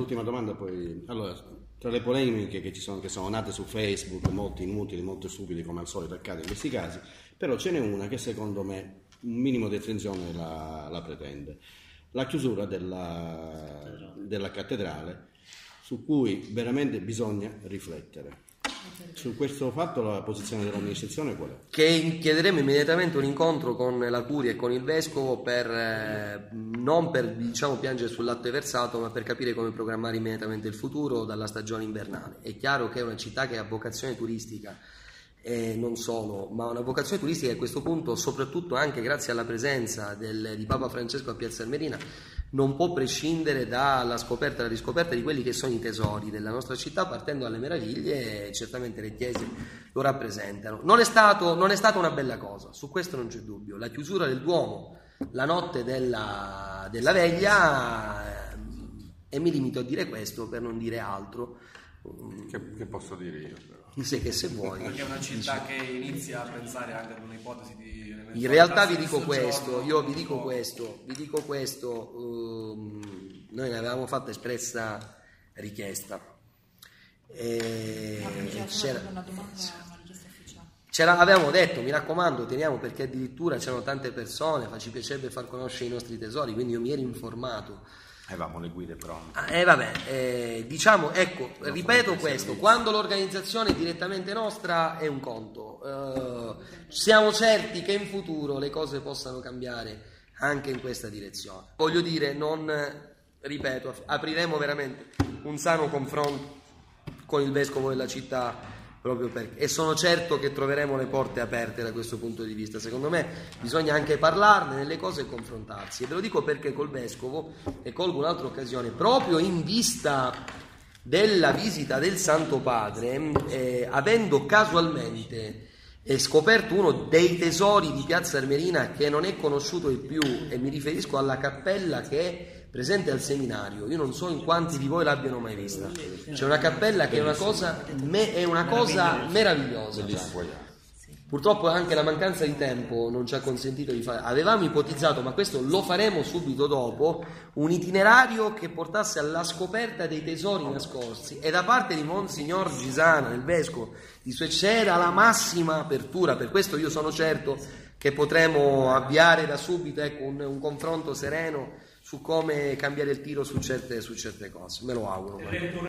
l'ultima domanda poi. Allora, tra le polemiche che sono nate su Facebook, molti inutili, molto stupidi come al solito accade in questi casi, però ce n'è una che secondo me un minimo di attenzione la pretende. La chiusura della cattedrale, su cui veramente bisogna riflettere. Su questo fatto la posizione dell'amministrazione qual è? Che chiederemo immediatamente un incontro con la Curia e con il Vescovo non per piangere sul latte versato, ma per capire come programmare immediatamente il futuro dalla stagione invernale. È chiaro che è una città che ha vocazione turistica, non solo, ma una vocazione turistica a questo punto, soprattutto anche grazie alla presenza di Papa Francesco a Piazza Armerina, non può prescindere dalla scoperta e dalla riscoperta di quelli che sono i tesori della nostra città, partendo dalle meraviglie, e certamente le chiese lo rappresentano. Non è stata una bella cosa, su questo non c'è dubbio. La chiusura del Duomo la notte della veglia, e mi limito a dire questo per non dire altro. Che posso dire io però? Che se vuoi. Perché è una città che inizia a pensare anche ad un'ipotesi di... In realtà vi dico questo, noi ne avevamo fatto espressa richiesta. Avevamo detto, mi raccomando, teniamo, perché addirittura c'erano tante persone, ci piacerebbe far conoscere i nostri tesori, quindi io mi ero informato. Avevamo le guide pronte. Ripeto questo, quando l'organizzazione è direttamente nostra è un conto, siamo certi che in futuro le cose possano cambiare anche in questa direzione. Voglio dire, apriremo veramente un sano confronto con il Vescovo della città, proprio perché, e sono certo che troveremo le porte aperte da questo punto di vista. Secondo me bisogna anche parlarne nelle cose e confrontarsi, e ve lo dico perché col Vescovo, e colgo un'altra occasione, proprio in vista della visita del Santo Padre, avendo casualmente scoperto uno dei tesori di Piazza Armerina che non è conosciuto di più, e mi riferisco alla cappella che è presente al seminario. Io non so in quanti di voi l'abbiano mai vista. C'è una cappella che è una cosa meravigliosa. Purtroppo anche la mancanza di tempo non ci ha consentito di fare. Avevamo ipotizzato, ma questo lo faremo subito dopo, un itinerario che portasse alla scoperta dei tesori nascosti, e da parte di Monsignor Gisana, il vescovo di c'era la massima apertura. Per questo io sono certo che potremo avviare da subito un confronto sereno su come cambiare il tiro su certe cose. Me lo auguro.